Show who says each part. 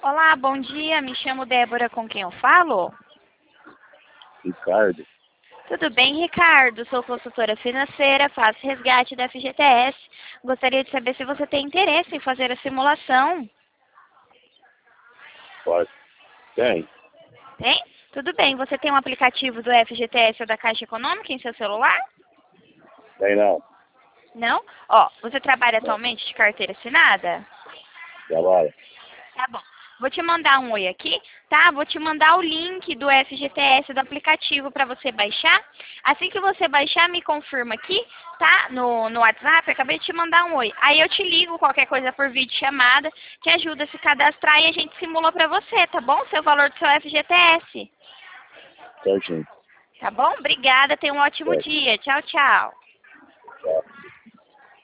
Speaker 1: Olá, bom dia. Me chamo Débora, com quem eu falo?
Speaker 2: Ricardo.
Speaker 1: Tudo bem, Ricardo? Sou consultora financeira, faço resgate da FGTS. Gostaria de saber se você tem interesse em fazer a simulação.
Speaker 2: Pode. Tem?
Speaker 1: Tem? Tudo bem. Você tem um aplicativo do FGTS ou da Caixa Econômica em seu celular?
Speaker 2: Tem não.
Speaker 1: Não? Ó, você trabalha atualmente de carteira assinada?
Speaker 2: Trabalha.
Speaker 1: Tá bom. Vou te mandar um oi aqui, tá? Vou te mandar o link do FGTS, do aplicativo, para você baixar. Assim que você baixar, me confirma aqui, tá? No WhatsApp, eu acabei de te mandar um oi. Aí eu te ligo, qualquer coisa por vídeo chamada, te ajuda a se cadastrar e a gente simula para você, tá bom? Seu valor do seu FGTS.
Speaker 2: Certinho.
Speaker 1: Tá bom? Obrigada, tenha um ótimo
Speaker 2: Certo.
Speaker 1: dia. Tchau, tchau.
Speaker 2: Tchau.